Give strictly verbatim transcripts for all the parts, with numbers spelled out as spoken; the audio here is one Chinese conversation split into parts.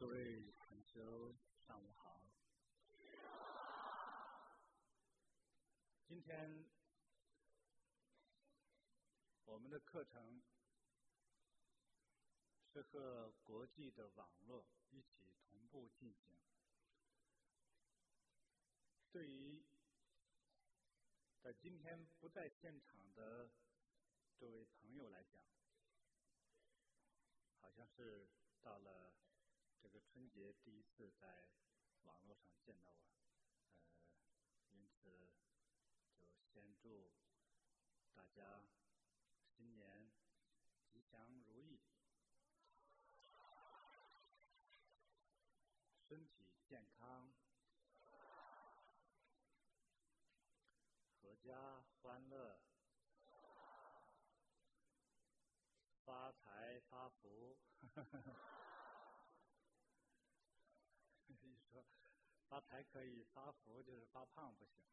各位同修，上午好。今天我们的课程是和国际的网络一起同步进行。对于在今天不在现场的这位朋友来讲，好像是到了这个春节第一次在网络上见到我，呃，因此就先祝大家新年吉祥如意，身体健康，阖家欢乐，发财发福。你说发财可以，发福就是发胖不行。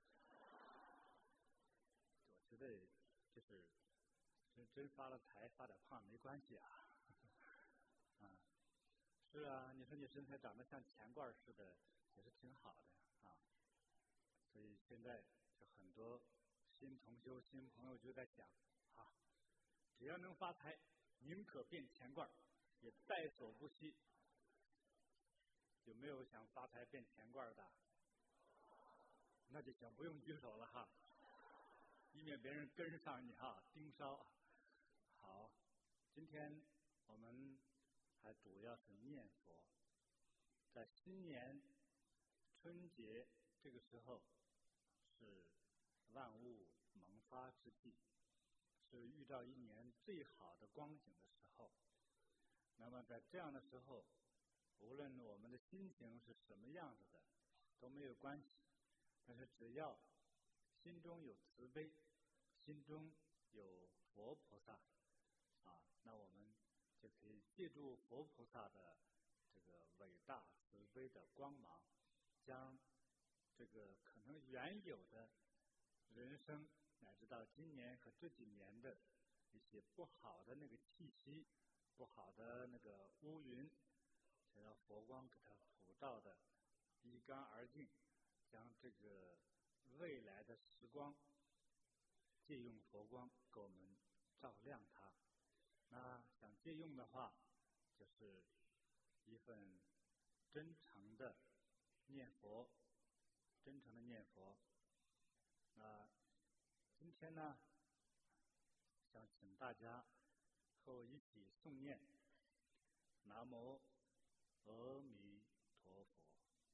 我觉得就是真真发了财发点胖没关系啊。啊，是啊，你说你身材长得像钱罐似的，也是挺好的啊。所以现在就很多新同修、新朋友就在想啊，只要能发财，宁可变钱罐，也在所不惜。有没有想发财变钱罐的？那就行，不用举手了哈，以免别人跟上你哈，盯梢。好，今天我们还主要是念佛。在新年春节这个时候，是万物萌发之际，是预兆一年最好的光景的时候。那么在这样的时候，无论我们的心情是什么样子的都没有关系，但是只要心中有慈悲，心中有佛菩萨啊，那我们就可以借助佛菩萨的这个伟大慈悲的光芒，将这个可能原有的人生乃至到今年和这几年的一些不好的那个气息，不好的那个乌云，才让佛光给它普照的一干而净，将这个未来的时光借用佛光给我们照亮它。那想借用的话，就是一份真诚的念佛，真诚的念佛。那今天呢，想请大家和我一起诵念南无阿弥陀佛。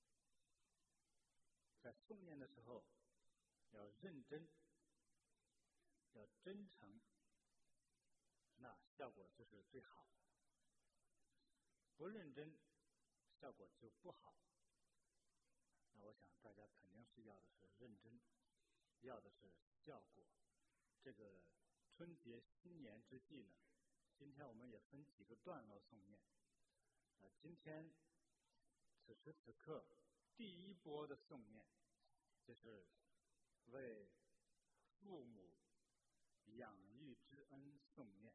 在诵念的时候要认真，要真诚，那效果就是最好。不认真，效果就不好。那我想大家肯定是要的是认真，要的是效果。这个春节新年之际呢，今天我们也分几个段落诵念。啊，今天此时此刻第一波的诵念，就是为父母养育之恩诵念。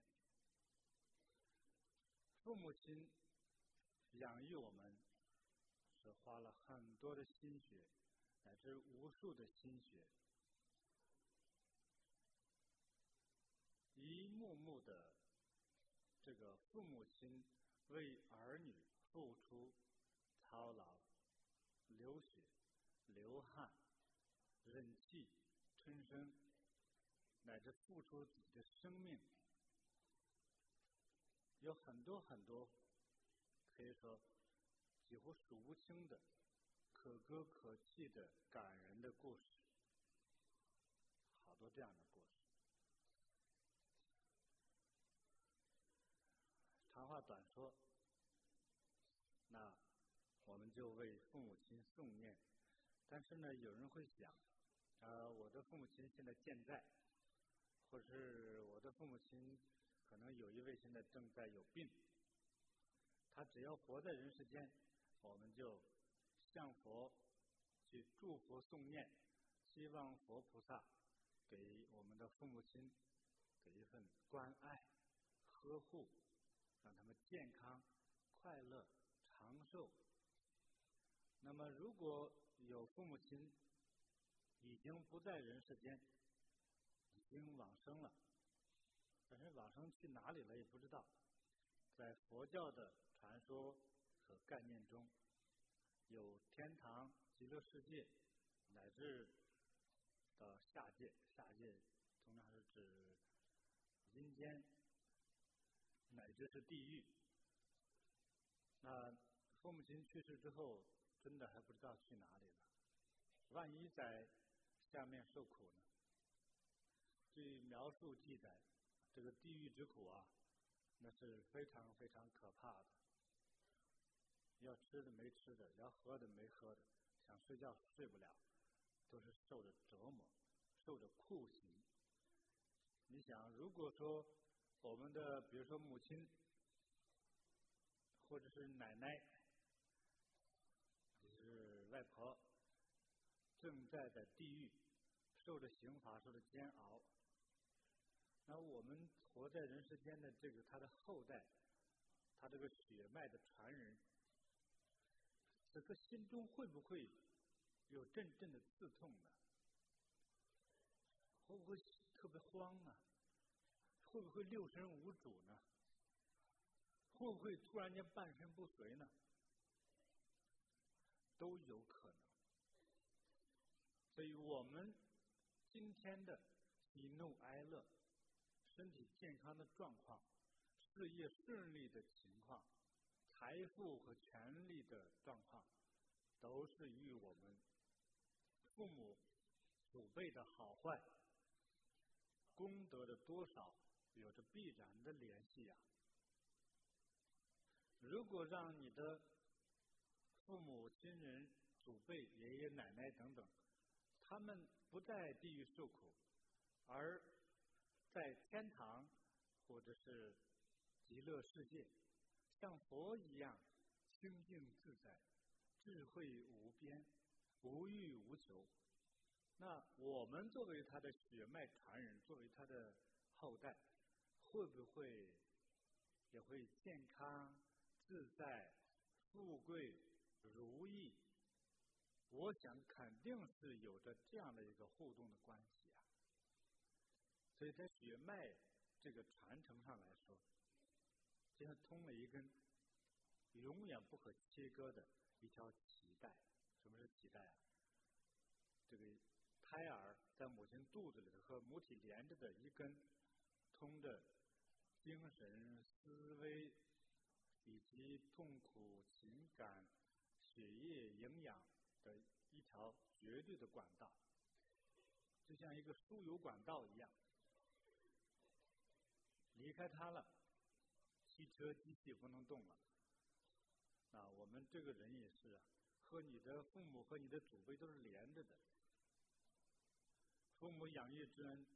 父母亲养育我们是花了很多的心血，乃至无数的心血，一幕幕的这个父母亲为儿女付出操劳、流血、流汗、忍气、嗔声，乃至付出自己的生命，有很多很多，可以说几乎数不清的可歌可泣的感人的故事，好多这样的故事。长话短说，那我们就为父母亲诵念。但是呢，有人会想，啊，我的父母亲现在健在，或是我的父母亲可能有一位现在正在有病，他只要活在人世间，我们就向佛去祝福诵念，希望佛菩萨给我们的父母亲给一份关爱、呵护，让他们健康、快乐、长长寿。那么如果有父母亲已经不在人世间，已经往生了，但是往生去哪里了也不知道。在佛教的传说和概念中，有天堂、极乐世界，乃至到下界，下界通常是指阴间，乃至是地狱。那父母亲去世之后，真的还不知道去哪里了，万一在下面受苦呢？据描述记载，这个地狱之苦啊，那是非常非常可怕的。要吃的没吃的，要喝的没喝的，想睡觉睡不了，都是受着折磨，受着酷刑。你想，如果说我们的比如说母亲或者是奶奶，就是外婆，正在在地狱受着刑罚，受着煎熬，那我们活在人世间的这个他的后代，他这个血脉的传人，这个心中会不会有阵阵的刺痛呢？会不会特别慌呢？会不会六神无主呢？会不会突然间半身不遂呢？都有可能。所以我们今天的喜怒哀乐、身体健康的状况、事业顺利的情况、财富和权力的状况，都是与我们父母祖辈的好坏、功德的多少有着必然的联系啊。如果让你的父母亲人、祖辈、爷爷奶奶等等，他们不在地狱受苦，而在天堂或者是极乐世界，像佛一样清净自在，智慧无边，无欲无求，那我们作为他的血脉传人，作为他的后代，会不会也会健康、自在、富贵、如意？我想肯定是有着这样的一个互动的关系啊。所以在血脉这个传承上来说，就像通了一根永远不可切割的一条脐带。什么是脐带啊？这个胎儿在母亲肚子里头和母体连着的一根通着精神、思维以及痛苦、情感、血液、营养的一条绝对的管道，就像一个输油管道一样。离开它了，汽车、机器不能动了。啊，我们这个人也是啊，和你的父母和你的祖辈都是连着的。父母养育之恩，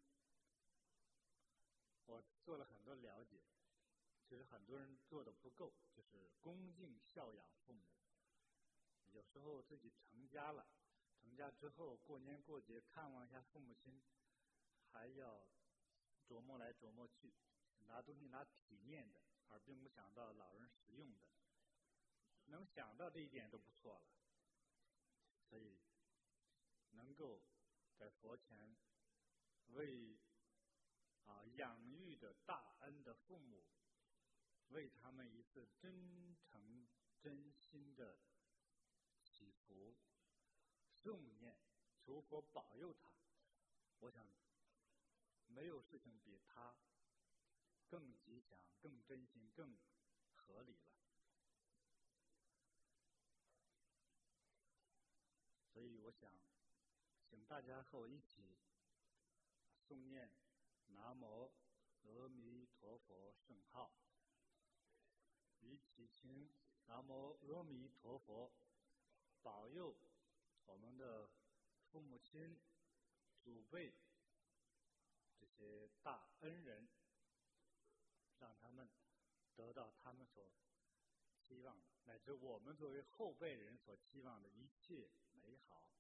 我做了很多了解，其实很多人做的不够，就是恭敬孝养父母。有时候自己成家了，成家之后过年过节看望一下父母亲，还要琢磨来琢磨去，拿东西拿体面的，而并不想到老人实用的。能想到这一点都不错了。所以能够在佛前为啊养育的大恩的父母，为他们一次真诚真心的祈福诵念，求佛保佑他，我想没有事情比他更吉祥、更真心、更合理了。所以我想请大家和我一起诵念南无阿弥陀佛圣号，以祈请南无阿弥陀佛保佑我们的父母亲、祖辈这些大恩人，让他们得到他们所期望的，乃至我们作为后辈人所期望的一切美好。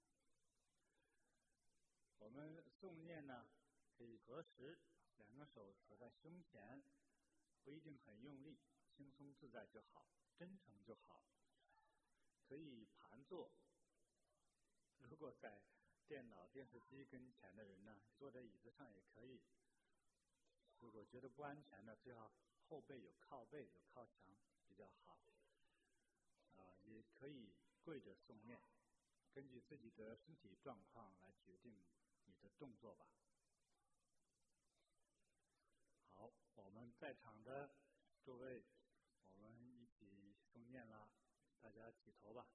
我们诵念呢，可以合十，两个手合在胸前，不一定很用力，轻松自在就好，真诚就好。 可以盘坐。如果在电脑、电视机跟前的人呢，坐在椅子上也可以。如果觉得不安全呢，最好后背有靠背、有靠墙比较好。啊、呃，也可以跪着诵念，根据自己的身体状况来决定你的动作吧。好，我们在场的诸位，我们一起诵念了，大家起头吧。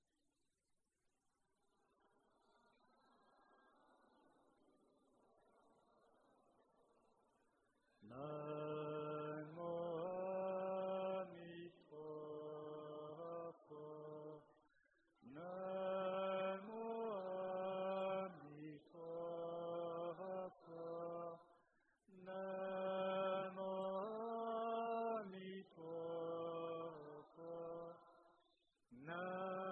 南无阿弥陀佛，南无阿弥陀佛，南无阿弥陀佛，南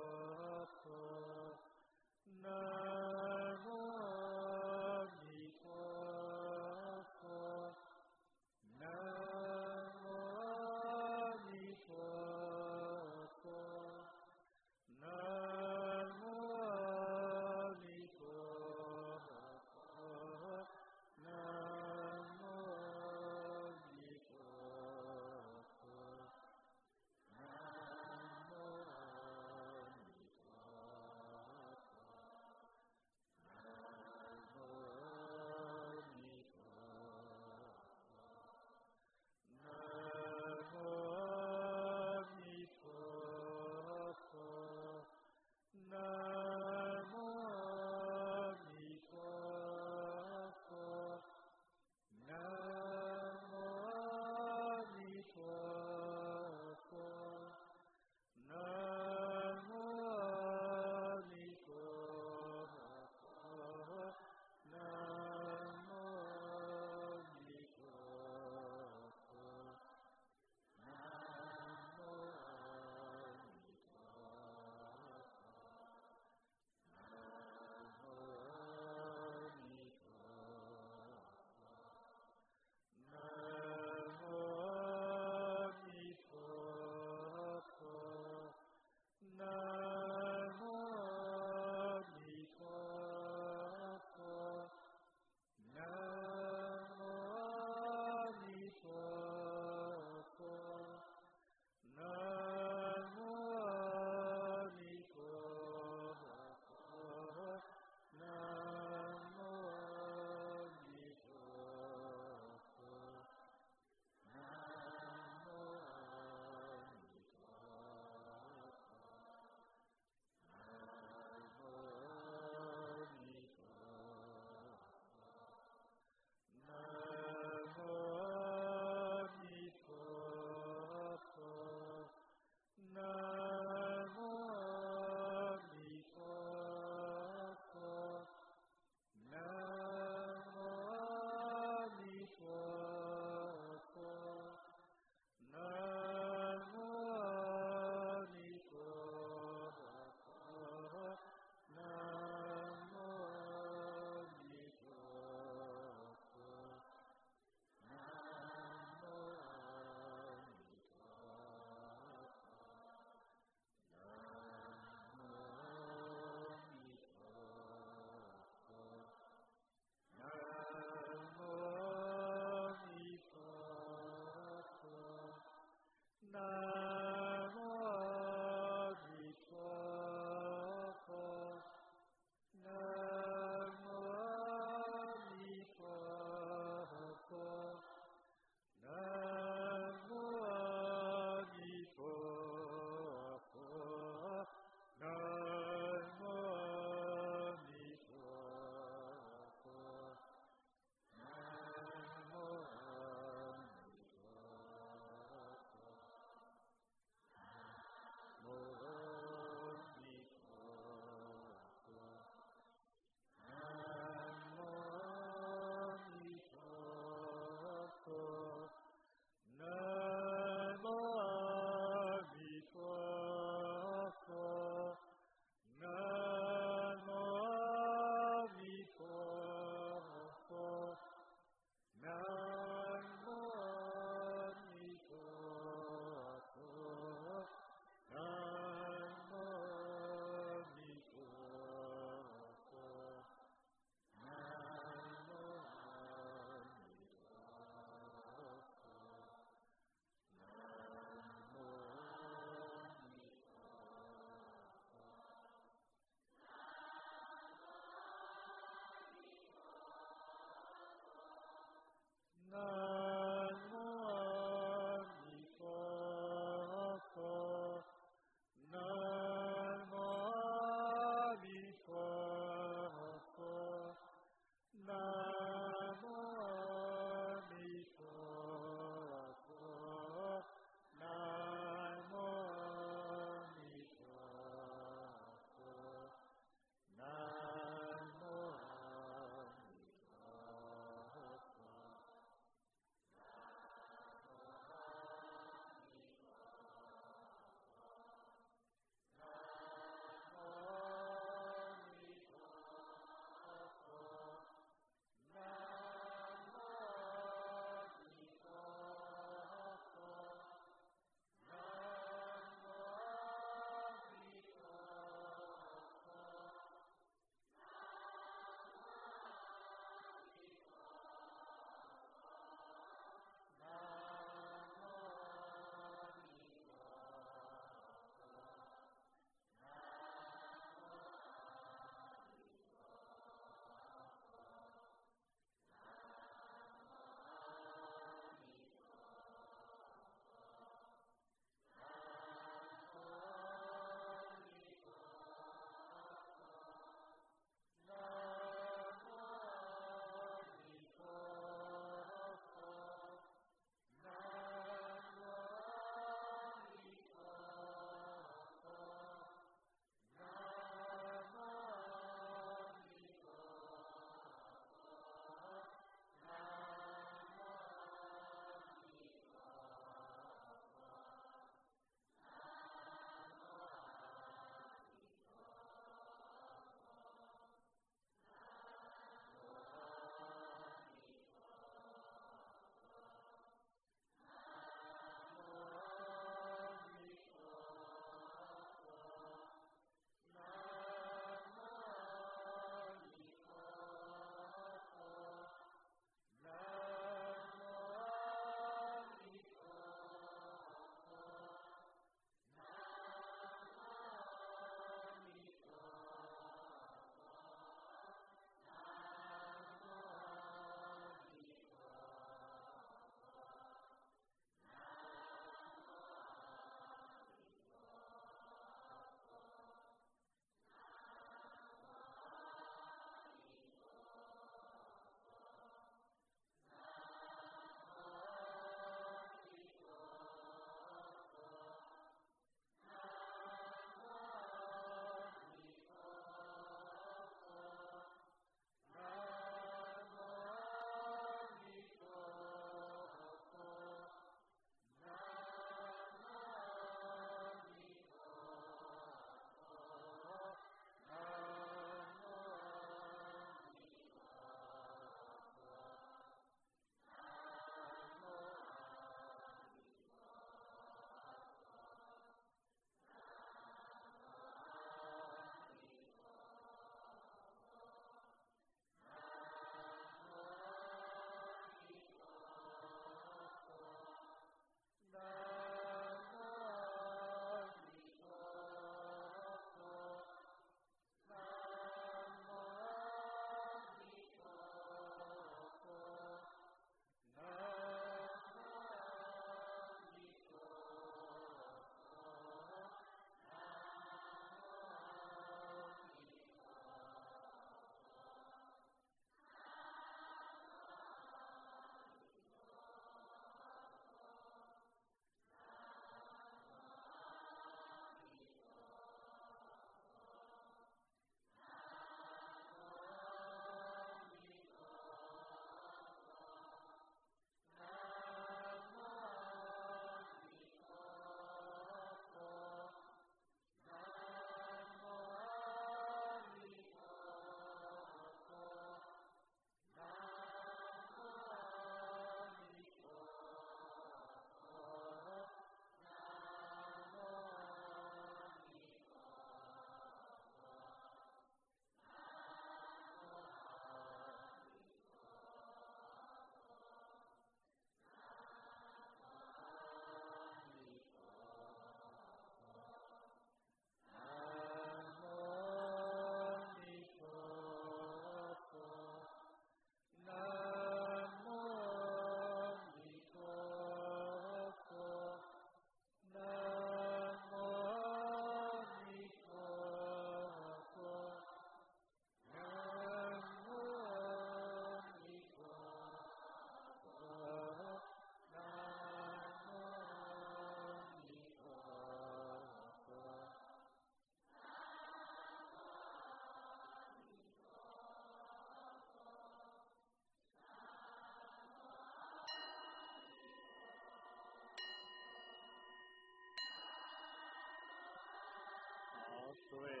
诸位，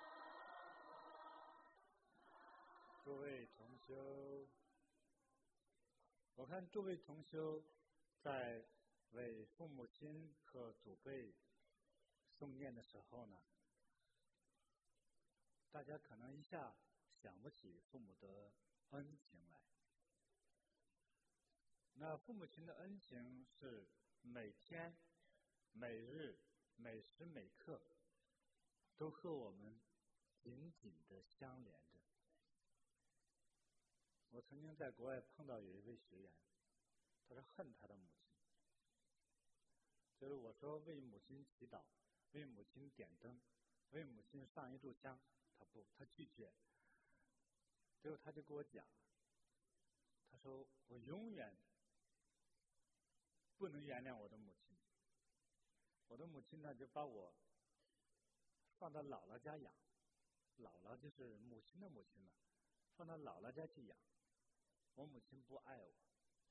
诸位同修，我看诸位同修在为父母亲和祖辈诵念的时候呢，大家可能一下想不起父母的恩情来。那父母亲的恩情是每天、每日、每时每刻都和我们紧紧的相连着。我曾经在国外碰到有一位学员，他是恨他的母亲，就是我说为母亲祈祷，为母亲点灯，为母亲上一炷香，他不，他拒绝。最后他就跟我讲，他说我永远不能原谅我的母亲，我的母亲呢就把我放到姥姥家养，姥姥就是母亲的母亲了，放到姥姥家去养，我母亲不爱我。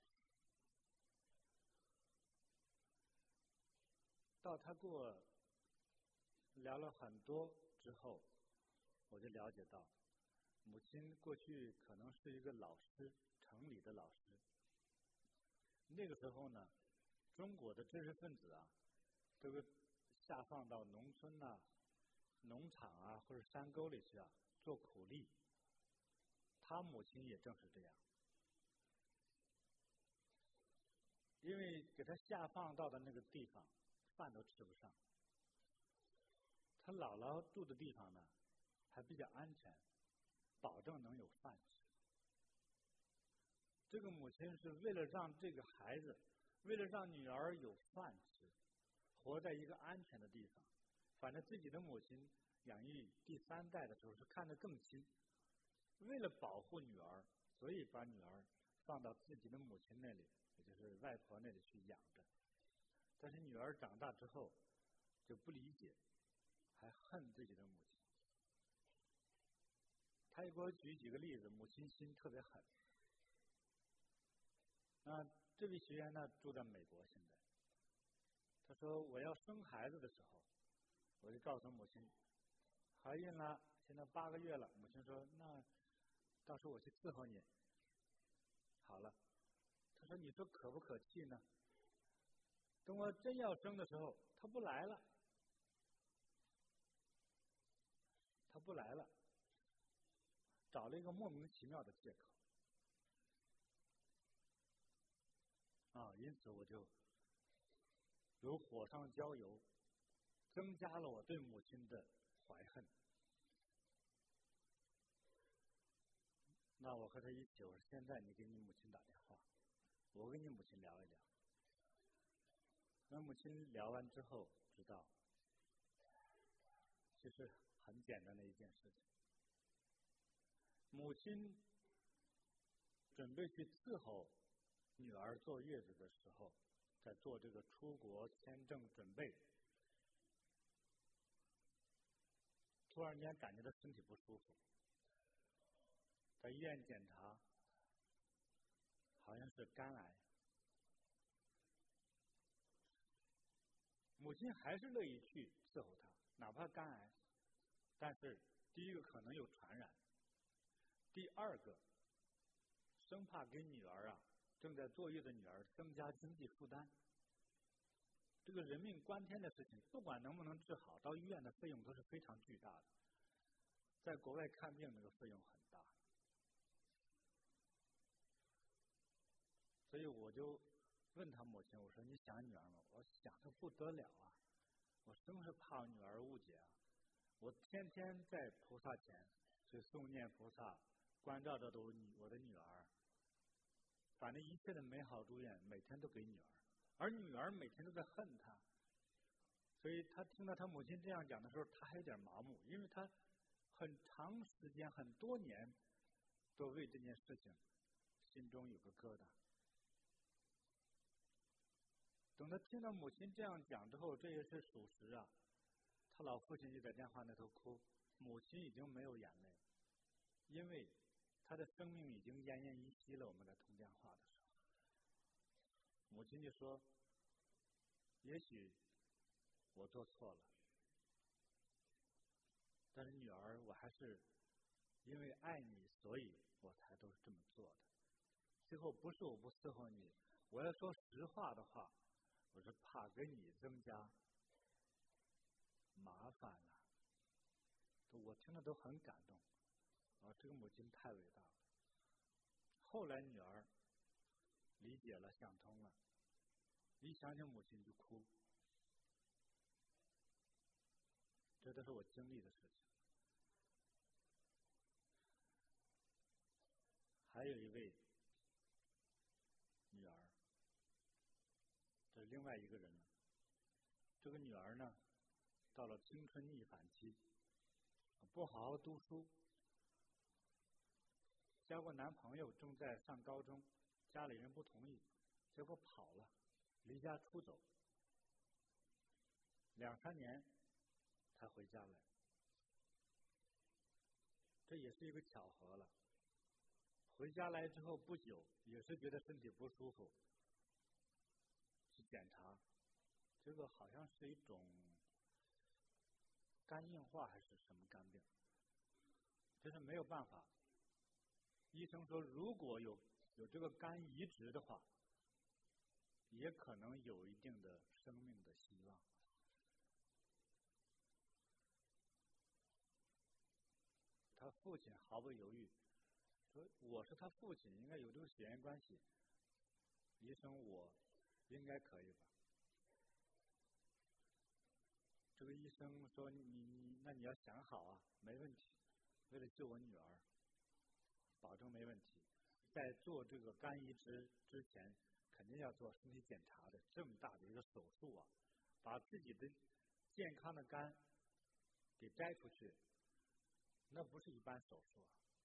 到他跟我聊了很多之后，我就了解到，母亲过去可能是一个老师，城里的老师。那个时候呢，中国的知识分子啊，都被下放到农村呐、啊、农场啊或者山沟里去啊做苦力。他母亲也正是这样，因为给他下放到的那个地方，饭都吃不上。他姥姥住的地方呢，还比较安全，保证能有饭吃。这个母亲是为了让这个孩子，为了让女儿有饭吃，活在一个安全的地方。反正自己的母亲养育第三代的时候是看得更亲，为了保护女儿，所以把女儿放到自己的母亲那里，也就是外婆那里去养着。但是女儿长大之后就不理解，还恨自己的母亲。他也给我举几个例子，母亲心特别狠。那这位学员呢住在美国，现在他说我要生孩子的时候，我就告诉母亲怀孕了，现在八个月了。母亲说那到时候我去伺候你。好了，他说你说可不可气呢？等我真要生的时候，他不来了，他不来了，找了一个莫名其妙的借口啊，因此我就如火上浇油，增加了我对母亲的怀恨。那我和他一起，我说现在你给你母亲打电话，我跟你母亲聊一聊。那母亲聊完之后知道，其实很简单的一件事情。母亲准备去伺候女儿坐月子的时候，在做这个出国签证准备，突然间感觉到身体不舒服，在医院检查，好像是肝癌。母亲还是乐意去伺候他，哪怕肝癌，但是第一个可能有传染，第二个生怕给女儿啊正在坐月的女儿增加经济负担。这个人命关天的事情，不管能不能治好，到医院的费用都是非常巨大的。在国外看病那个费用很大，所以我就问他母亲，我说你想女儿吗？我想的不得了啊，我生是怕女儿误解啊，我天天在菩萨前去诵念菩萨，关照着都我的女儿，反正一切的美好祝愿每天都给女儿，而女儿每天都在恨他。所以他听到他母亲这样讲的时候，他还有点麻木，因为他很长时间很多年都为这件事情心中有个疙瘩。等他听到母亲这样讲之后，这也是属实啊，他老父亲就在电话那头哭，母亲已经没有眼泪，因为他的生命已经奄奄一息了。我们在通电话的时候，母亲就说，也许我做错了， 但是女儿，我还是因为爱你，所以我才都是这么做的。最后不是我不伺候你，我要说实话的话，我是怕给你增加麻烦了。我听了都很感动，啊，这个母亲太伟大了。后来女儿理解了，想通了，一想起母亲就哭，这都是我经历的事情。还有一位女儿，这是另外一个人了。这个女儿呢，到了青春逆反期，不好好读书，交过男朋友，正在上高中，家里人不同意，结果跑了，离家出走，两三年才回家来。这也是一个巧合了。回家来之后不久，也是觉得身体不舒服，去检查，这个好像是一种肝硬化还是什么肝病，这是没有办法。医生说，如果有有这个肝移植的话，也可能有一定的生命的希望。他父亲毫不犹豫说：“我是他父亲，应该有这个血缘关系。医生，我应该可以吧？”这个医生说：“你你那你要想好啊，没问题。为了救我女儿，保证没问题。在做这个肝移植之前，肯定要做身体检查的，这么大的一个手术啊，把自己的健康的肝给摘出去，那不是一般手术啊。”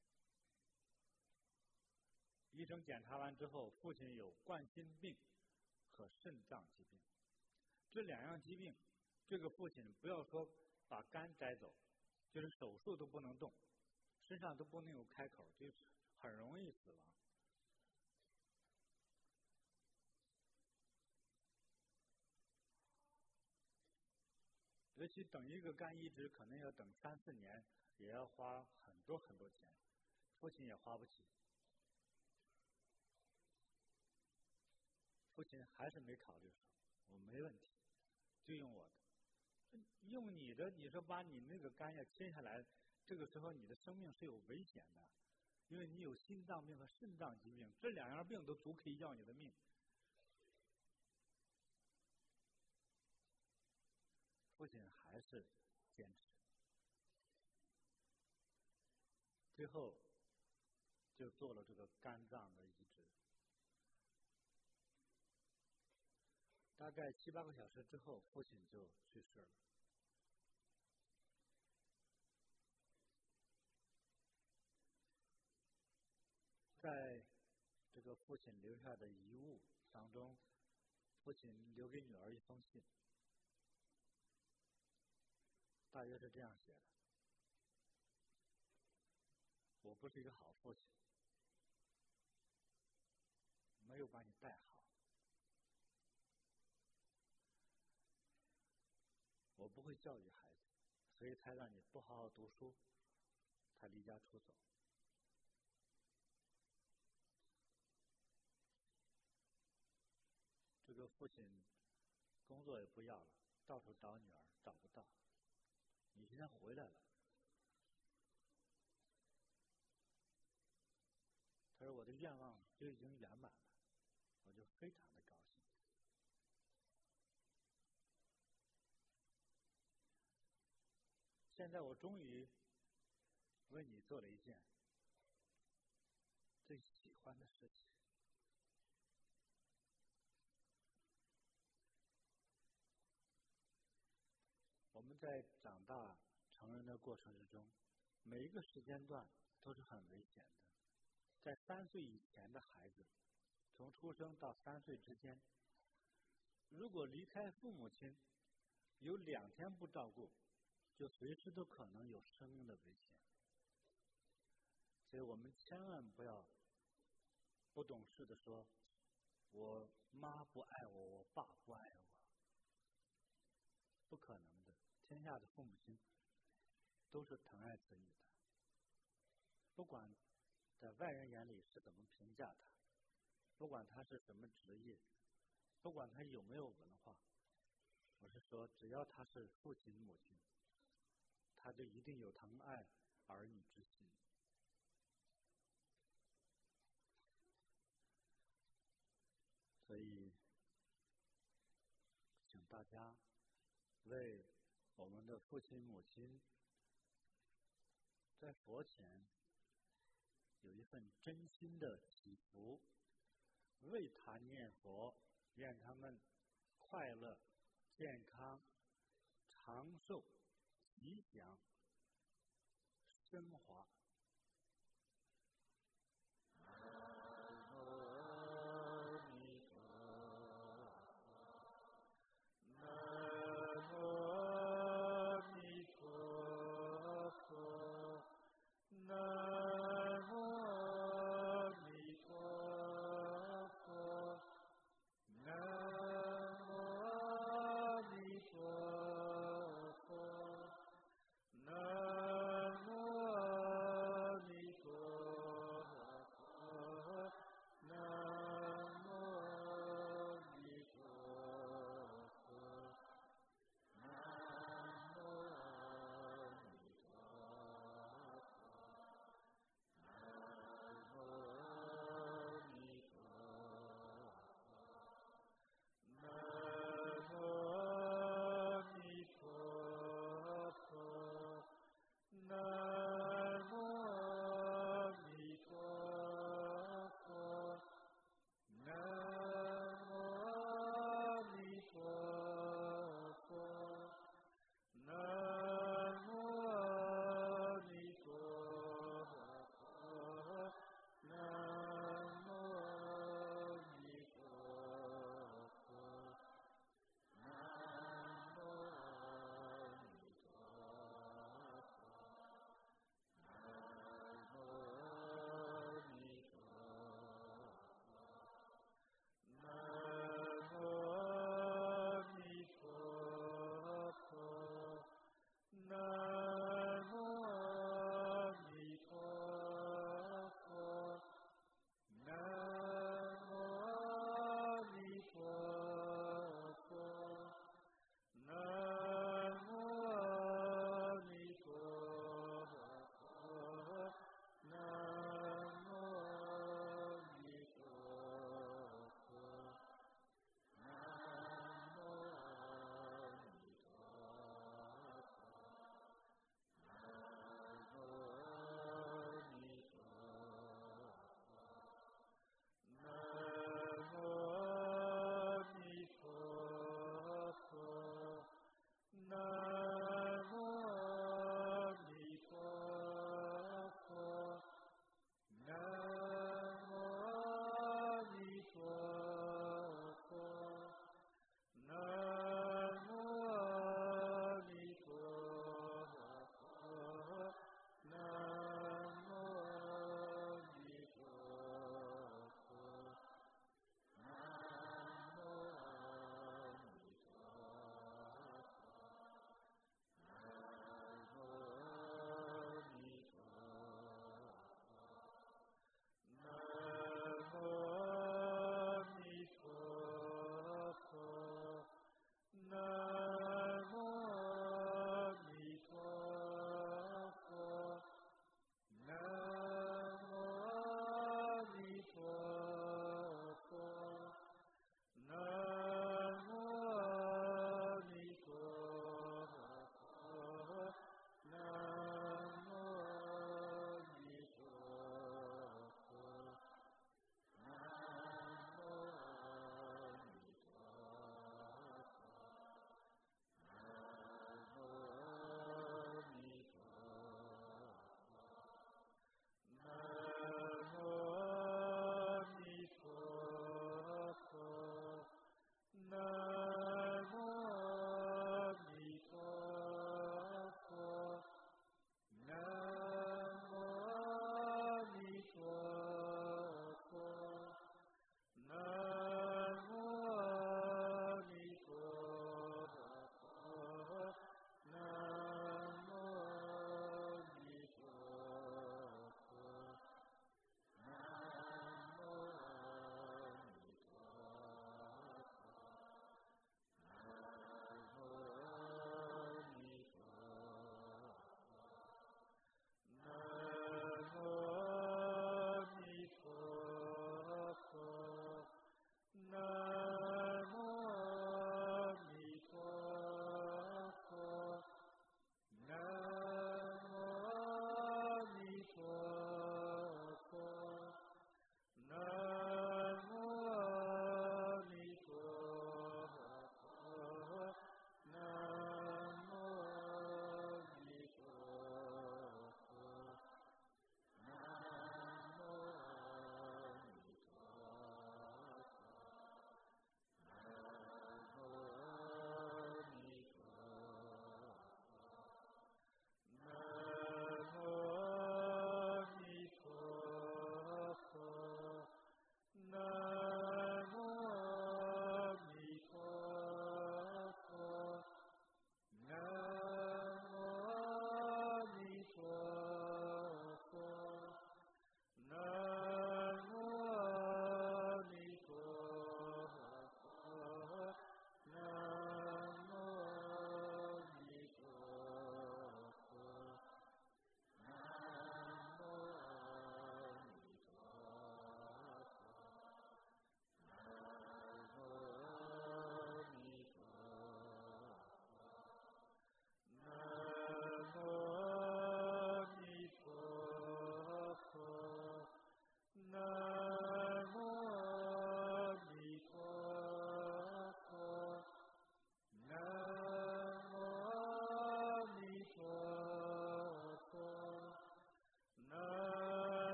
医生检查完之后，父亲有冠心病和肾脏疾病，这两样疾病，这个父亲不要说把肝摘走，就是手术都不能动，身上都不能有开口，就很容易死亡。尤其等一个肝移植，可能要等三四年，也要花很多很多钱，父亲也花不起。父亲还是没考虑，说我没问题，就用我的。用你的，你说把你那个肝要切下来，这个时候你的生命是有危险的，因为你有心脏病和肾脏疾病，这两样病都足可以要你的命。父亲还是坚持，最后就做了这个肝脏的移植。大概七八个小时之后，父亲就去世了。在这个父亲留下的遗物当中，父亲留给女儿一封信，大约是这样写的：我不是一个好父亲，没有把你带好，我不会教育孩子，所以才让你不好好读书，才离家出走。这个父亲工作也不要了，到处找女儿，找不到。你现在回来了，他说我的愿望就已经圆满了，我就非常的高兴。现在我终于为你做了一件最喜欢的事情。我们在长大成人的过程之中，每一个时间段都是很危险的。在三岁以前的孩子，从出生到三岁之间，如果离开父母亲有两天不照顾，就随时都可能有生命的危险。所以我们千万不要不懂事的说，我妈不爱我，我爸不爱我，不可能的。天下的父母亲都是疼爱子女的，不管在外人眼里是怎么评价他，不管他是什么职业，不管他有没有文化，我是说，只要他是父亲母亲，他就一定有疼爱儿女之心。所以，请大家为我们的父亲母亲在佛前有一份真心的祈福，为他念佛，愿他们快乐、健康、长寿、吉祥、升华。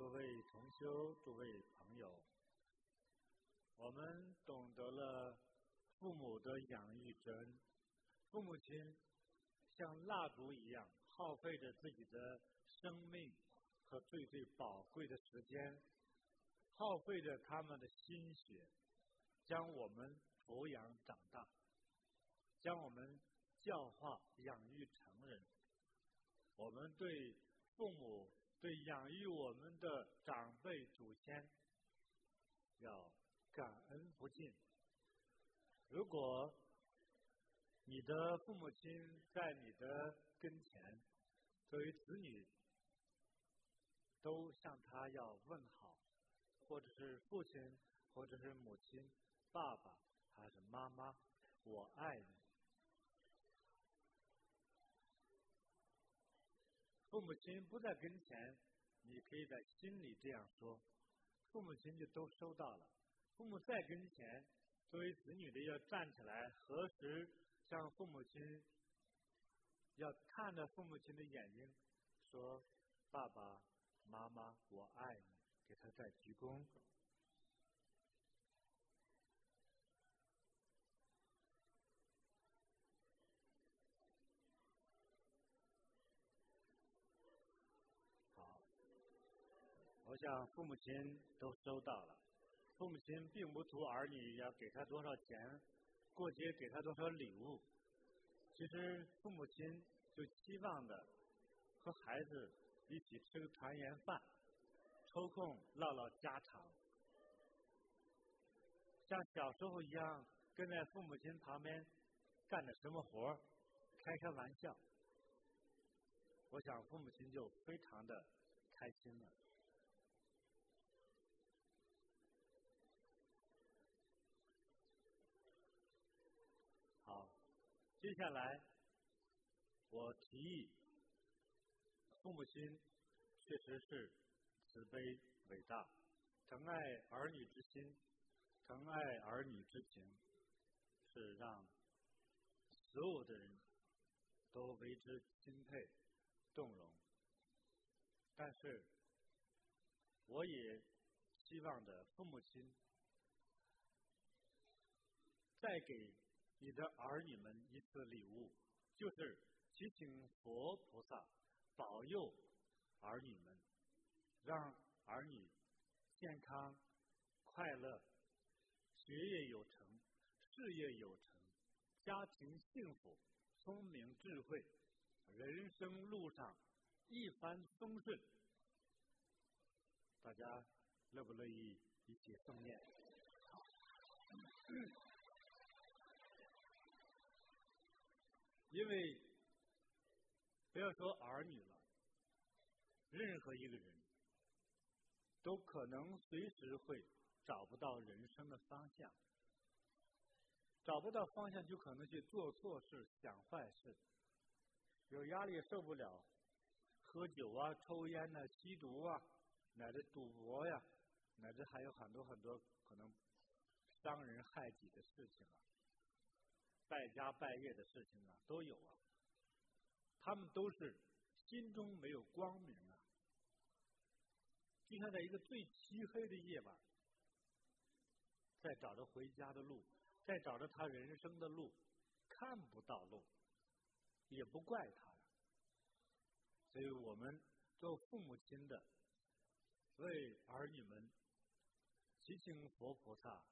诸位同修，诸位朋友，我们懂得了父母的养育之恩。父母亲像蜡烛一样，耗费着自己的生命和最最宝贵的时间，耗费着他们的心血，将我们抚养长大，将我们教化养育成人。我们对父母，对养育我们的长辈祖先要感恩不尽。如果你的父母亲在你的跟前，作为子女都向他要问好，或者是父亲，或者是母亲，爸爸还是妈妈，我爱你。父母亲不在跟前，你可以在心里这样说，父母亲就都收到了。父母在跟前，作为子女的要站起来，何时向父母亲，要看着父母亲的眼睛说，爸爸妈妈我爱你，给他再鞠躬。好，我想父母亲都收到了。父母亲并不图儿女要给他多少钱，过节给他多少礼物，其实父母亲就期望的和孩子一起吃个团圆饭，抽空唠唠家常，像小时候一样跟在父母亲旁边干点什么活，开开玩笑。我想父母亲就非常的开心了。好，接下来我提议，父母亲确实是慈悲伟大，疼爱儿女之心，疼爱儿女之情，是让所有的人都为之钦佩动容。但是我也希望着父母亲再给你的儿女们一次礼物，就是祈请佛菩萨保佑儿女们，让儿女健康快乐，学业有成，事业有成，家庭幸福，聪明智慧，人生路上一帆风顺。大家乐不乐意一起诵念？因为不要说儿女了，任何一个人都可能随时会找不到人生的方向，找不到方向就可能去做错事，想坏事，有压力受不了，喝酒啊，抽烟啊，吸毒啊，乃至赌博呀、啊，乃至还有很多很多可能伤人害己的事情啊，败家败业的事情啊，都有啊。他们都是心中没有光明啊，就像在一个最漆黑的夜晚，在找着回家的路，在找着他人生的路，看不到路，也不怪他。所以我们做父母亲的，为儿女们祈请佛菩萨，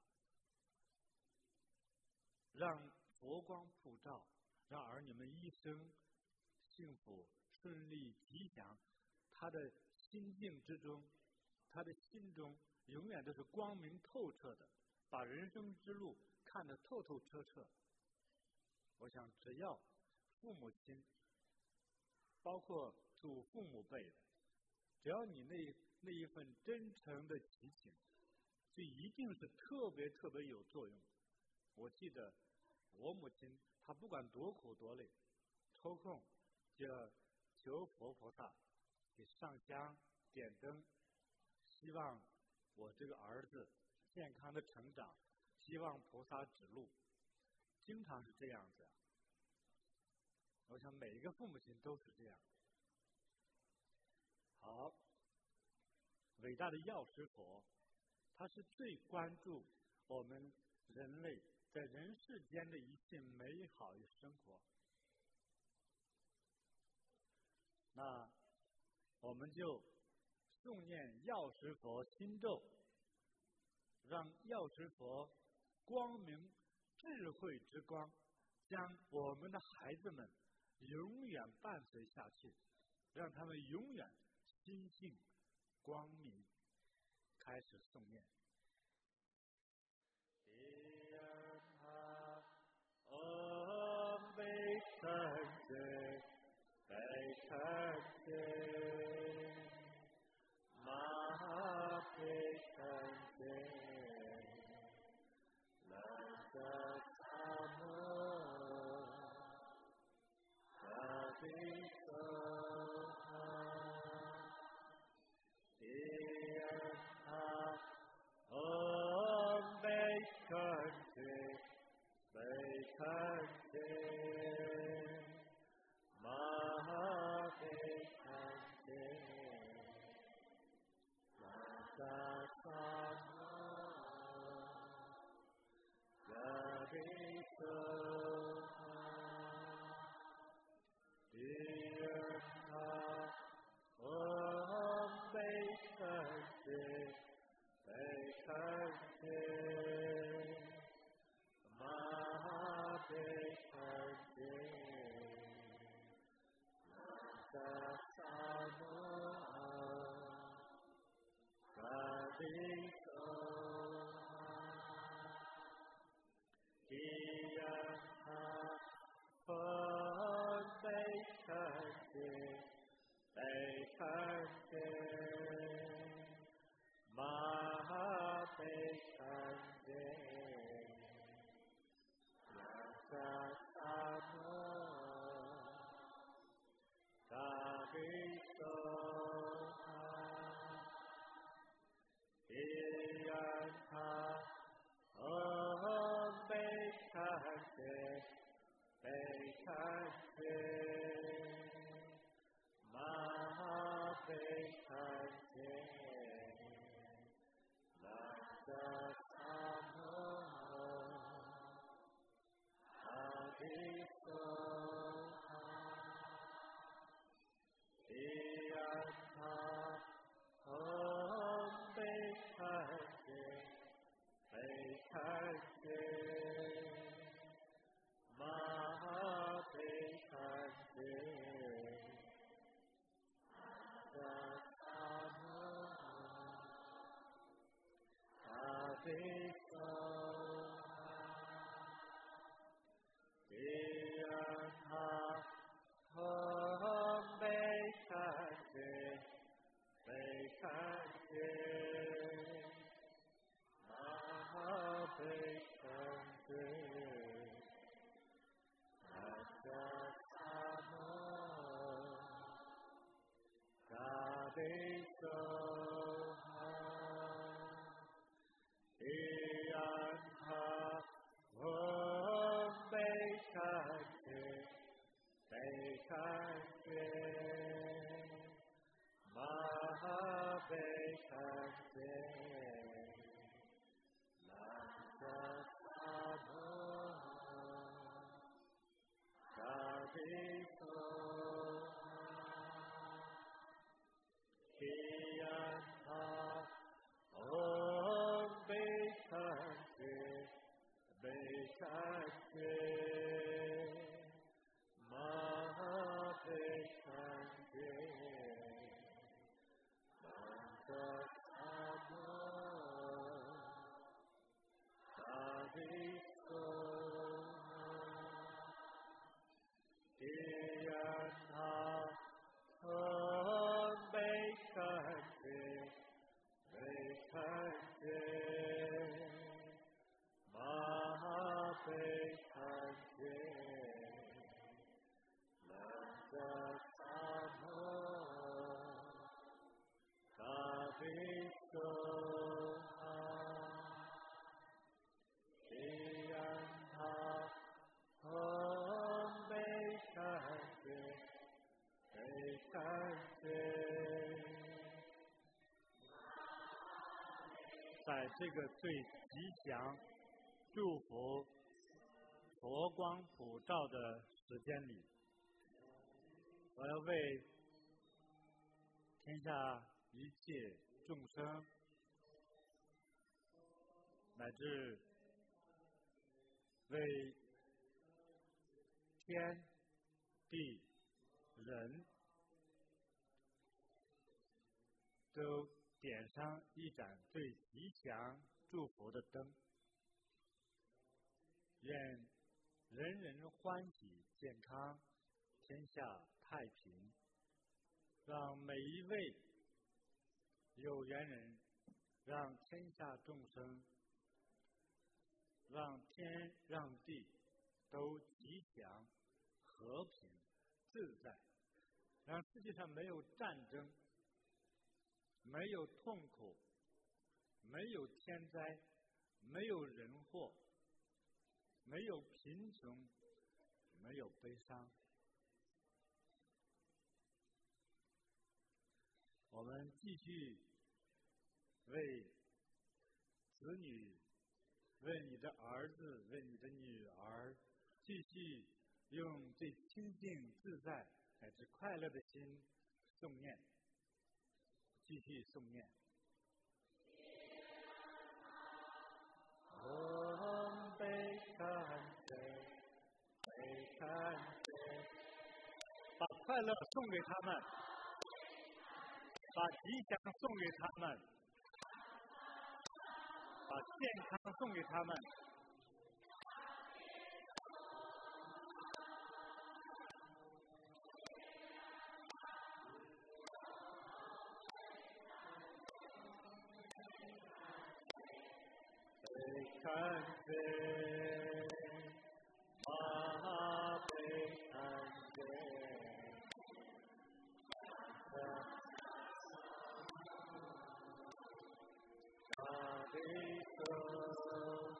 让佛光普照，让儿女们一生幸福顺利吉祥，他的心境之中，他的心中永远都是光明透彻的，把人生之路看得透透彻彻。我想只要父母亲包括祖父母辈的，只要你那那一份真诚的祈请，就一定是特别特别有作用。我记得我母亲她不管多苦多累，抽空就求佛菩萨给上香点灯，希望我这个儿子健康的成长，希望菩萨指路，经常是这样子。我想每一个父母亲都是这样。好，为伟大的药师佛，他是最关注我们人类在人世间的一切美好与生活。那我们就诵念药师佛心咒，让药师佛光明智慧之光将我们的孩子们永远伴随下去，让他们永远心性光明。开始诵念。Om Vaishnavi Vaishnavi Mahaprishnavi Lantatamo Avisoha Iyanta Om Vaishnavi Vaishnavi Mahaprishnavi Lantatamo Avisoha Iyanta Om Vaishnavi Vaishnavi Mahaprishnavi Lantatamo Avisoha Iyanta Om Vaishnavi Vaishnavi Mahaprishnavi Lantatamo Avisoha Iyanta Om Vaishnavi Vaishnavi Mahaprishnavi Lantatamo Avisoha Iyanta Om Vaishnavi Vaishnavi Mahaprishnavi Lantatamo Avisoha Iyanta Om Vaishnavi Vaishnavi Mahaprishnavi Lantatamo Avisoha Iyanta Om Vaishnavi Vaishnavi Mahaprishnavi Lantatamo Avisoha Iyanta Om Vaishnavi Vaishnavi Mahaprishnavi Lantatamo Avisoha Iyanta Om Vaishnavi Vaishnavi Mahaprishnavi Lantatamo Avisoha Iyanta Om Vaishnavi Vaishnavi 在这个最吉祥、祝福、佛光普照的时间里，我要为天下一切众生，乃至为天地人，都点上一盏最吉祥祝福的灯，愿人人欢喜健康，天下太平，让每一位有缘人，让天下众生，让天让地都吉祥和平自在，让世界上没有战争，没有痛苦，没有天灾，没有人祸，没有贫穷，没有悲伤。我们继续为子女，为你的儿子，为你的女儿，继续用最清净自在乃至快乐的心诵念，继续诵念。哦，悲看谁，悲看谁，把快乐送给他们，把吉祥送给他们，把健康送给他们。悲看谁，啊，悲看谁，他的手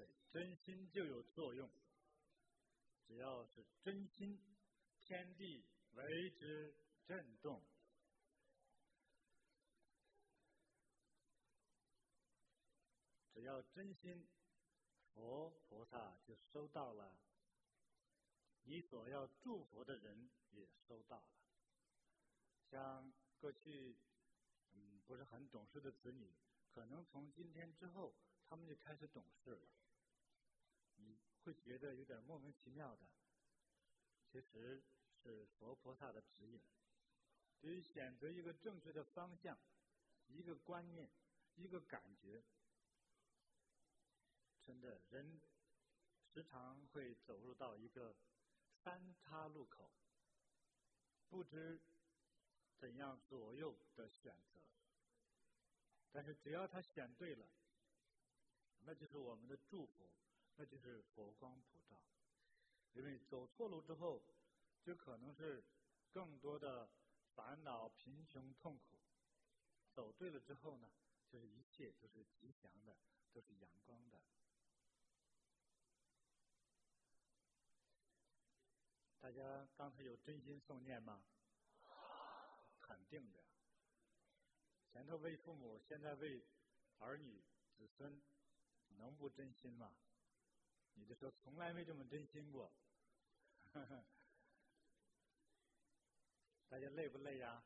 对，真心就有作用。只要是真心，天地为之震动。只要真心，佛菩萨就收到了，你所要祝福的人也收到了。像过去嗯不是很懂事的子女，可能从今天之后他们就开始懂事了，你会觉得有点莫名其妙的，其实是佛菩萨的指引。对于选择一个正确的方向，一个观念，一个感觉，真的人时常会走入到一个三岔路口，不知怎样左右的选择。但是只要他选对了，那就是我们的祝福，那就是佛光普照。因为走错路之后，就可能是更多的烦恼、贫穷、痛苦；走对了之后呢，就是一切都是吉祥的，都是阳光的。大家刚才有真心诵念吗？肯定的。前头为父母，现在为儿女子孙，能不真心吗？你就说从来没这么真心过。大家累不累呀？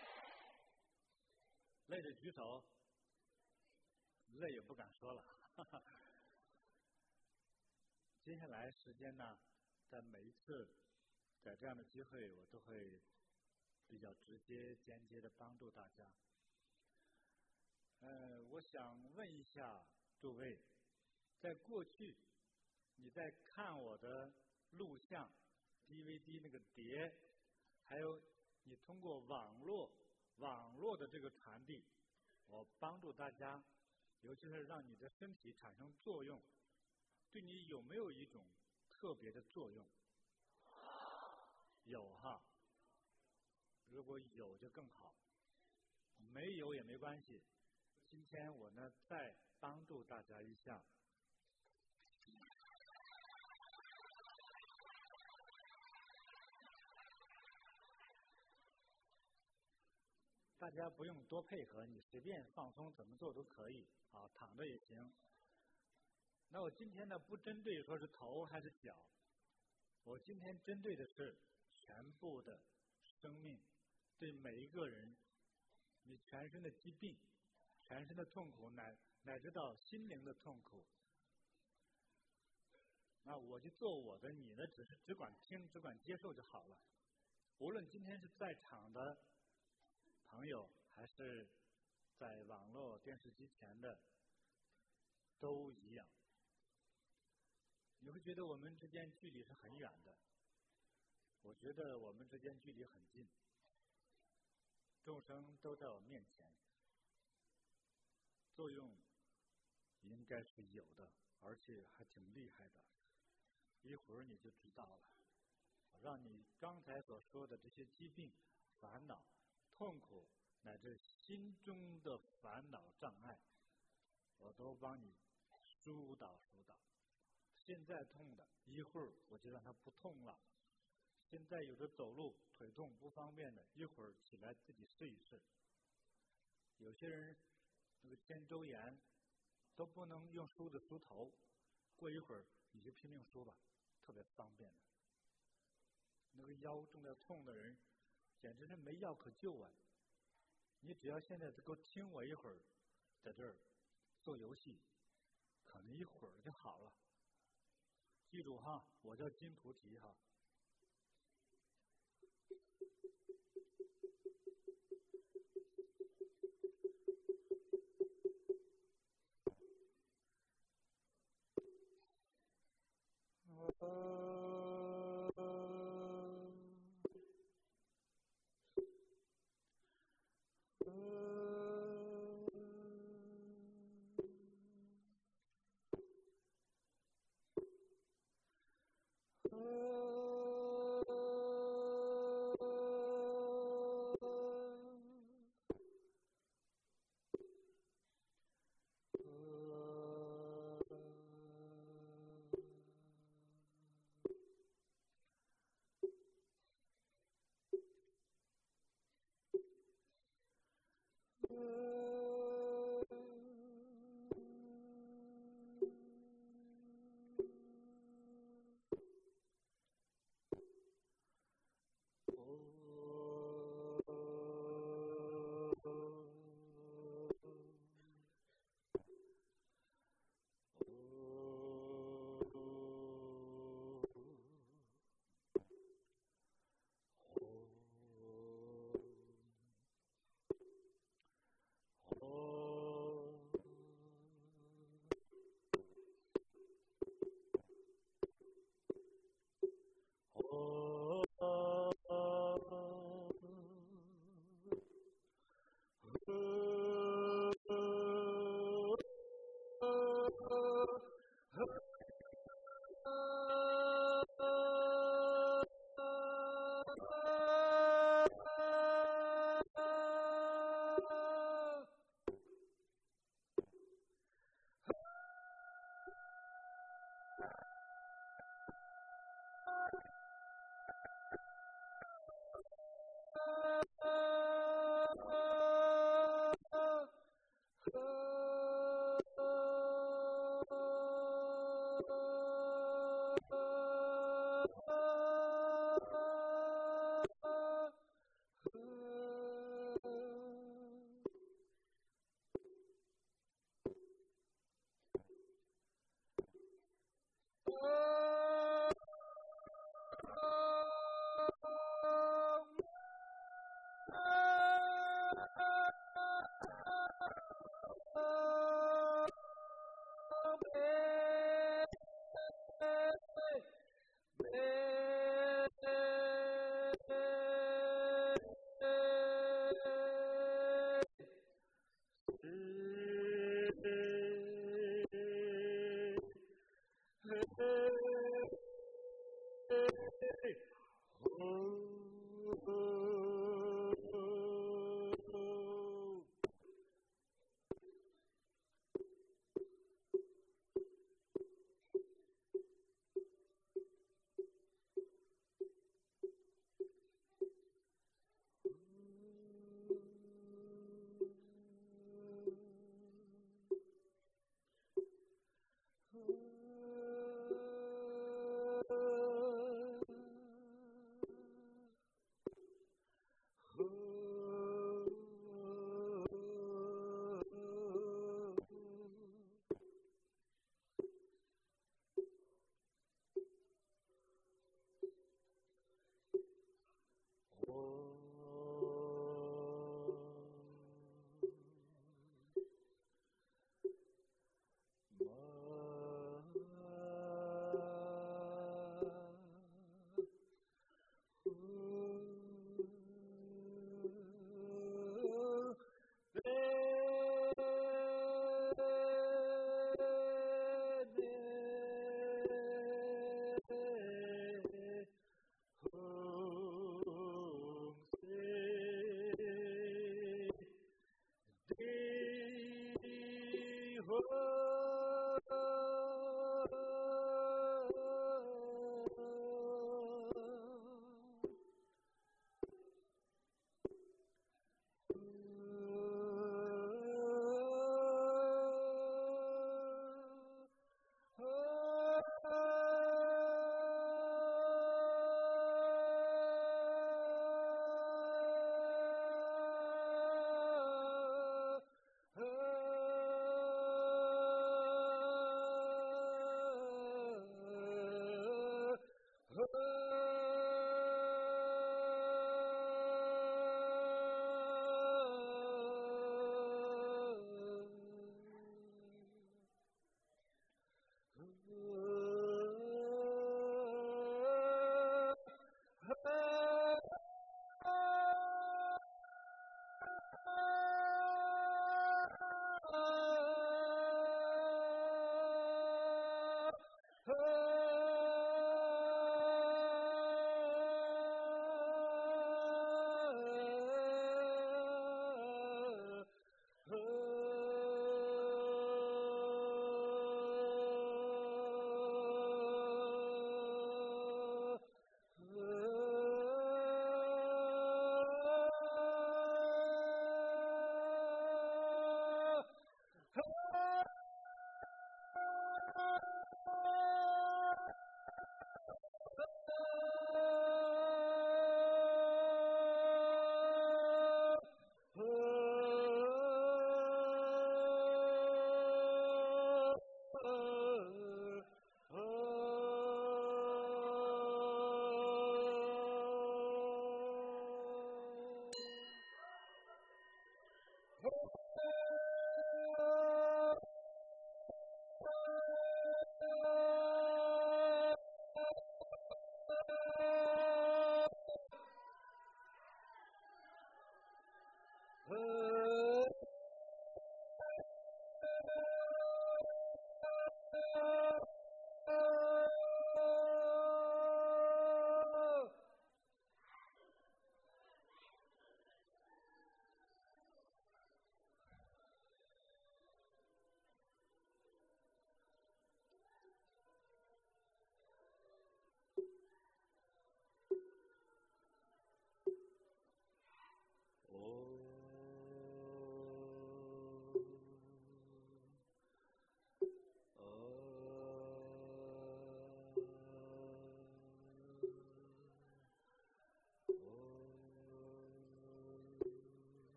累的举手，累也不敢说了。接下来时间呢，在每一次在这样的机会，我都会比较直接、间接的帮助大家。呃，我想问一下诸位，在过去你在看我的录像 D V D 那个碟，还有你通过网络网络的这个传递，我帮助大家，尤其是让你的身体产生作用，对你有没有一种特别的作用？有哈，如果有就更好，没有也没关系。今天我呢再帮助大家一下。大家不用多配合，你随便放松怎么做都可以啊，躺着也行。那我今天呢不针对说是头还是脚，我今天针对的是全部的生命，对每一个人，你全身的疾病、全身的痛苦，乃乃至到心灵的痛苦，那我就做我的，你呢只是只管听，只管接受就好了。无论今天是在场的朋友，还是在网络电视机前的，都一样。你会觉得我们之间距离是很远的，我觉得我们之间距离很近，众生都在我面前，作用应该是有的，而且还挺厉害的，一会儿你就知道了。让你刚才所说的这些疾病、烦恼、痛苦，乃至心中的烦恼障碍，我都帮你疏导疏导。现在痛的，一会儿我就让它不痛了。现在有的走路腿痛不方便的，一会儿起来自己试一试。有些人那个肩周炎都不能用梳子梳头，过一会儿你就拼命梳吧，特别方便的。那个腰正在痛的人，简直是没药可救啊！你只要现在给我听我一会儿，在这儿做游戏，可能一会儿就好了。记住哈，我叫金菩提哈。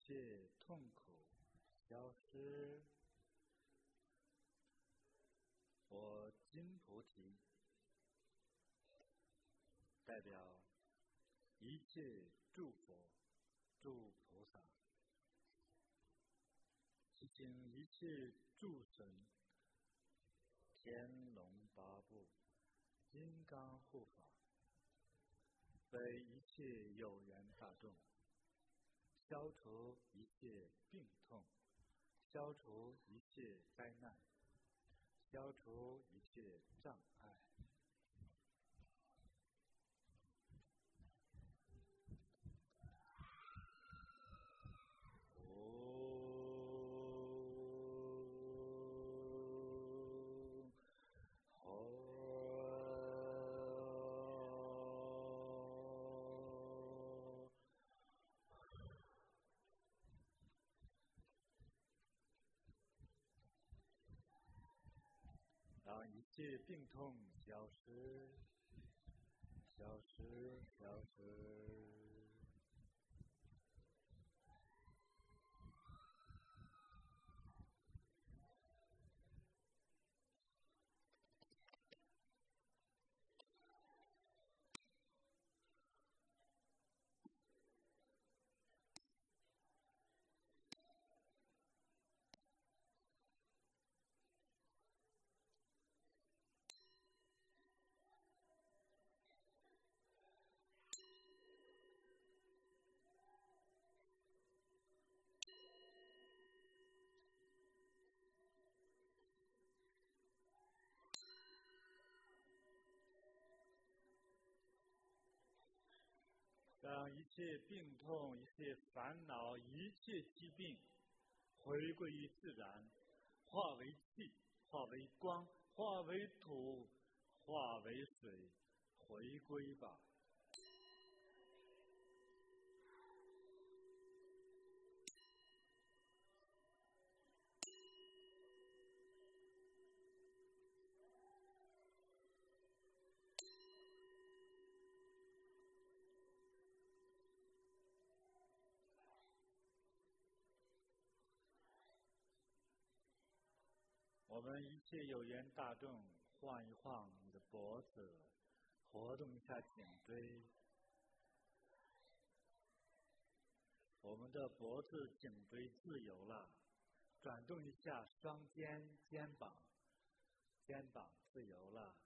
切痛苦消失。我金菩提代表一切诸佛、诸菩萨，祈请一切诸神、天龙八部、金刚护法，为一切有缘大众，消除一切病痛，消除一切灾难，消除一切障碍。让一切病痛消失，消失，消失。让一切病痛、一切烦恼、一切疾病回归于自然，化为气，化为光，化为土，化为水，回归吧。我们一切有缘大众，晃一晃你的脖子，活动一下颈椎。我们的脖子、颈椎自由了，转动一下双肩、肩膀，肩膀自由了。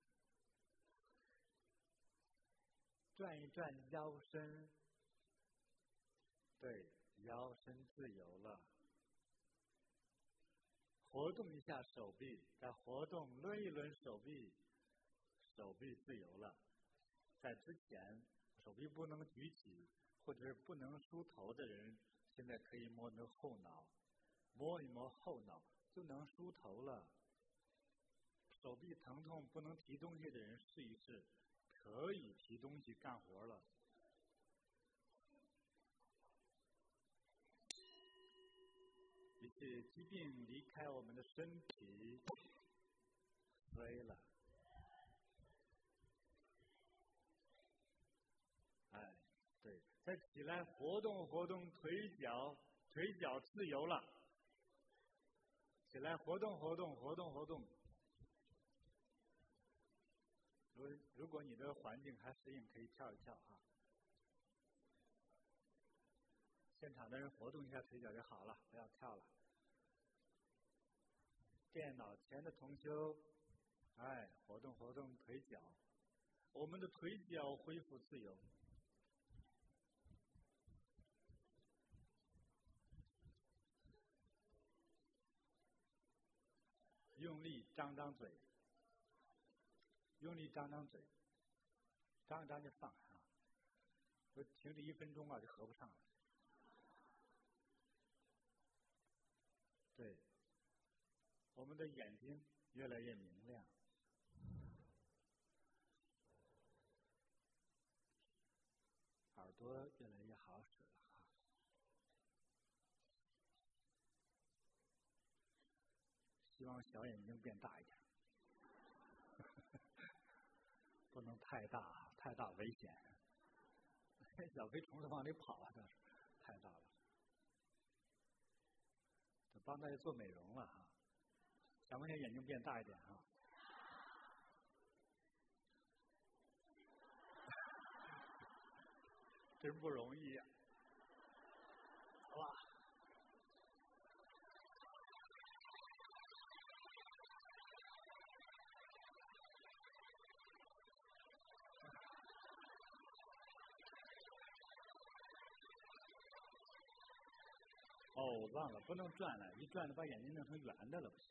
转一转腰身，对，腰身自由了。活动一下手臂，再活动抡一抡手臂，手臂自由了。在之前手臂不能举起或者是不能梳头的人，现在可以摸摸后脑，摸一摸后脑就能梳头了。手臂疼痛不能提东西的人试一试，可以提东西干活了。一切疾病离开我们的身体，飞了。哎，对，再起来活动活动腿脚，腿脚自由了。起来活动活动活动活动。如如果你的环境还适应，可以跳一跳啊。现场的人活动一下腿脚就好了，不要跳了。电脑前的同修，哎，活动活动腿脚，我们的腿脚恢复自由。用力张张嘴，用力张张嘴，张一张就放啊，就停止一分钟啊，就合不上了。对，我们的眼睛越来越明亮，耳朵越来越好使了啊。希望小眼睛变大一点，不能太大啊，太大危险。小飞虫子往里跑啊，这是太大了。 帮大家做美容了哈，想不想眼睛变大一点哈？真不容易呀、啊，哇！哦，我忘了，不能转了，一转就把眼睛弄成圆的了，不行。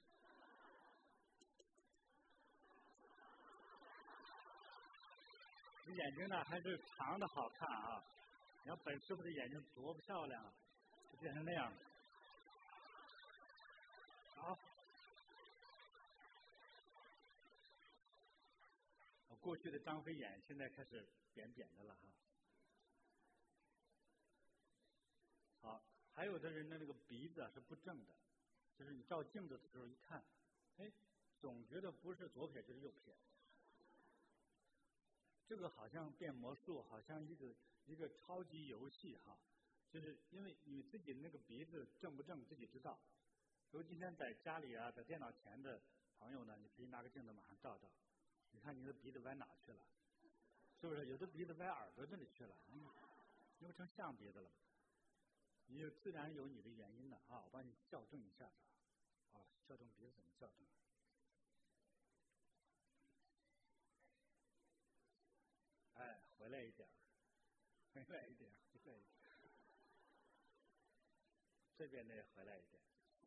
你眼睛呢还是长的好看啊！你看本师傅的眼睛多漂亮啊，就变成那样了。好，过去的张飞眼现在开始扁扁的了哈。好，还有的人的那个鼻子啊是不正的，就是你照镜子的时候一看，哎，总觉得不是左撇就是右撇。这个好像变魔术，好像一个一个超级游戏哈，就是因为你自己那个鼻子正不正自己知道。比如今天在家里啊，在电脑前的朋友呢，你可以拿个镜子马上照照，你看你的鼻子歪哪去了？是不是有的鼻子歪耳朵这里去了？嗯，因为成象鼻子了嘛。你就自然有你的原因的啊，我帮你校正一下子啊，校正鼻子怎么校正？哎，回来一点，回来一点，回来一点，这边呢也回来一点，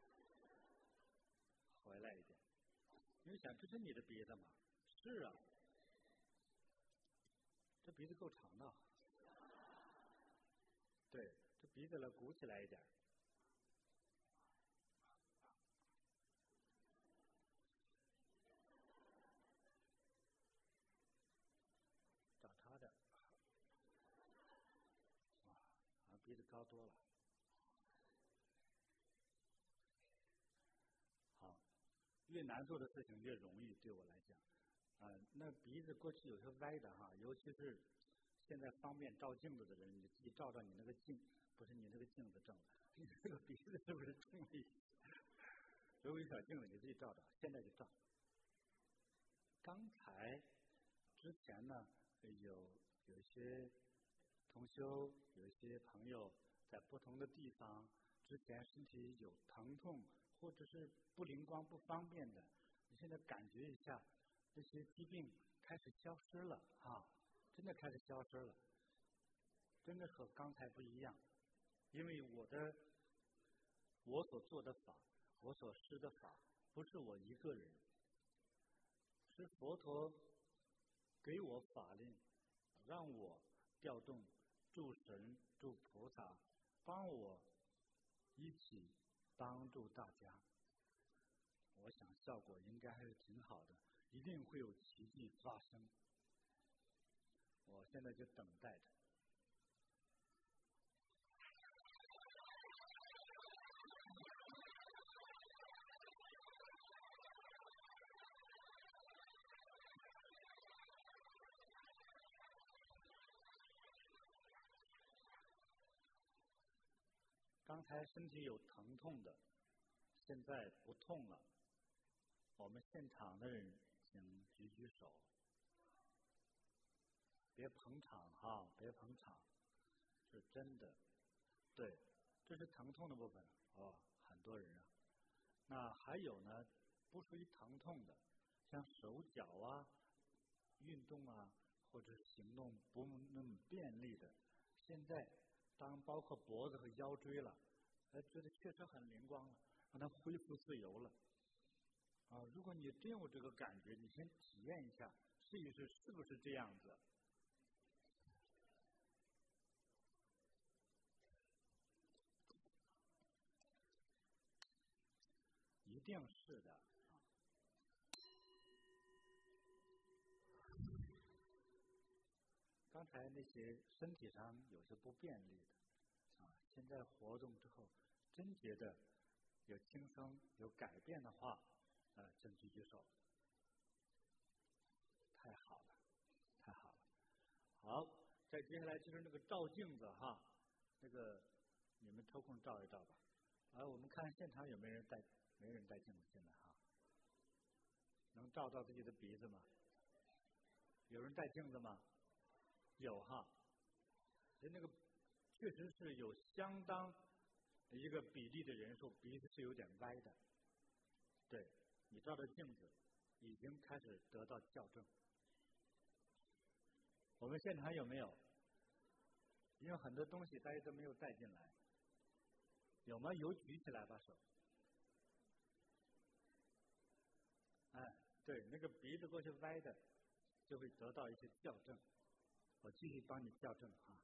回来一点。你想，这是你的鼻子吗？是啊，这鼻子够长的。对，这鼻子呢鼓起来一点。长差点，啊，鼻子高多了。好，越难做的事情越容易，对我来讲。啊、呃，那鼻子过去有些歪的哈，尤其是现在方便照镜子的人，你自己照照你那个镜，不是你那个镜子正了，你这个鼻子是不是正了一些？如果有小镜子，你自己照照，现在就照。刚才之前呢，有有一些同修，有一些朋友在不同的地方，之前身体有疼痛或者是不灵光不方便的，你现在感觉一下，这些疾病开始消失了啊，真的开始消失了，真的和刚才不一样，因为我的我所做的法，我所施的法，不是我一个人，是佛陀给我法令，让我调动诸神、诸菩萨帮我一起帮助大家。我想效果应该还是挺好的，一定会有奇迹发生。我现在就等待着。刚才身体有疼痛的，现在不痛了。我们现场的人请举举手，别捧场哈，别捧场，是真的。对，这是疼痛的部分哦，很多人啊。那还有呢，不属于疼痛的，像手脚啊、运动啊，或者行动不那么便利的，现在当包括脖子和腰椎了，哎，觉得确实很灵光了，让它恢复自由了。啊，如果你真有这个感觉，你先体验一下，试一试是不是这样子。一定是的。刚才那些身体上有些不便利的，啊，现在活动之后，真觉得有轻松、有改变的话，啊，请举举手。太好了，太好了。好，再接下来就是那个照镜子哈，那个你们抽空照一照吧。 啊，我们看现场有没有人戴，没人戴镜子现在哈，能照到自己的鼻子吗？有人戴镜子吗？有哈，所以那个确实是有相当一个比例的人数鼻子是有点歪的，对，你照的镜子已经开始得到校正。我们现场有没有？因为很多东西大家都没有带进来，有吗？有，举起来把手。哎，对，那个鼻子过去歪的，就会得到一些校正。我继续帮你校正啊。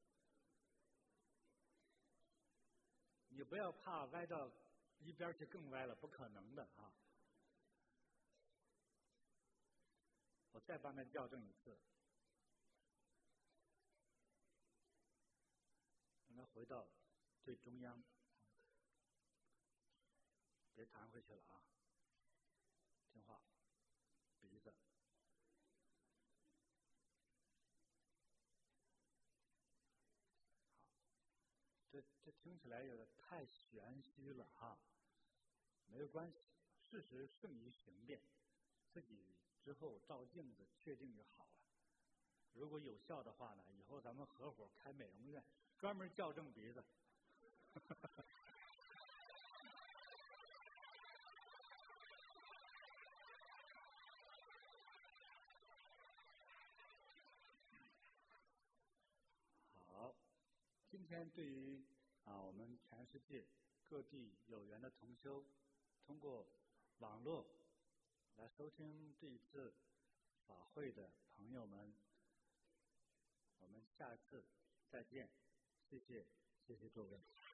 你不要怕歪到一边去更歪了，不可能的啊。我再帮他校正一次，让他回到最中央，别弹回去了啊，听话，鼻子。好，这这听起来有点太玄虚了哈，没有关系，事实胜于雄辩，自己之后照镜子确定就好了。如果有效的话呢，以后咱们合伙开美容院，专门校正鼻子。好，今天对于啊我们全世界各地有缘的同修，通过网络来收听这一次法会的朋友们，我们下次再见，谢谢，谢谢诸位。